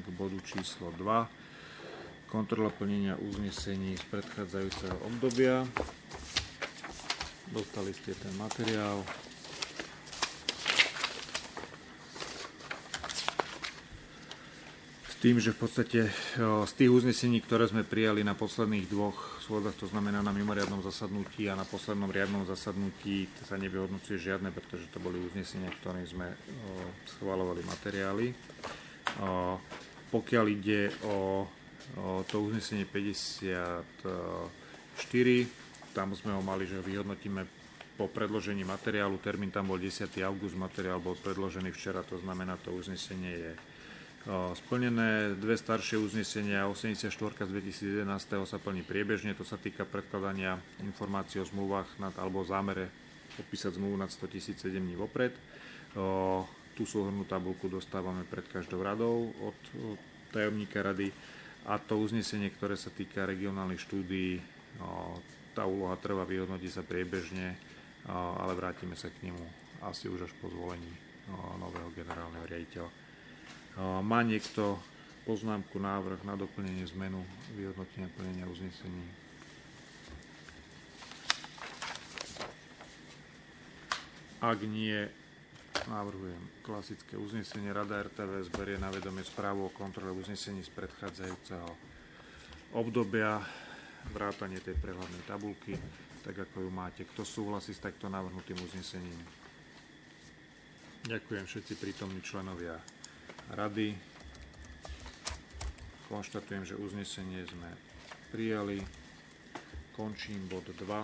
k bodu číslo 2. Kontrola plnenia uznesení z predchádzajúceho obdobia. Dostali ste ten materiál. S tým, že v podstate z tých uznesení, ktoré sme prijali na posledných dvoch schôdzach, to znamená na mimoriadnom zasadnutí a na poslednom riadnom zasadnutí, sa nevyhodnocuje žiadne, pretože to boli uznesenia, ktoré sme schvaľovali materiály. Pokiaľ ide o to uznesenie 54, tam sme ho mali, že vyhodnotíme po predložení materiálu. Termín tam bol 10. august, materiál bol predložený včera, to znamená, to uznesenie je splnené. Dve staršie uznesenia, 84 z 2011 sa plní priebežne, to sa týka predkladania informácií o zmluvách alebo o zámere podpísať zmluvu nad 100 000 7 dní vopred. Tú súhrnnú tabuľku dostávame pred každou radou od tajomníka rady a to uznesenie, ktoré sa týka regionálnych štúdií, tá úloha trvá, vyhodnotí sa priebežne, ale vrátime sa k nemu asi už až po zvolení nového generálneho riaditeľa. Má niekto poznámku, návrh na doplnenie, zmenu, vyhodnotenia plnenia uznesení? Ak nie, navrhujem klasické uznesenie. Rada RTVS berie na vedomie správu o kontrole uznesení z predchádzajúceho obdobia, vrátanie tej prehľadnej tabuľky, tak ako ju máte. Kto súhlasí s takto navrhnutým uznesením? Ďakujem, všetci prítomní členovia rady. Konštatujem, že uznesenie sme prijali. Končím bod 2.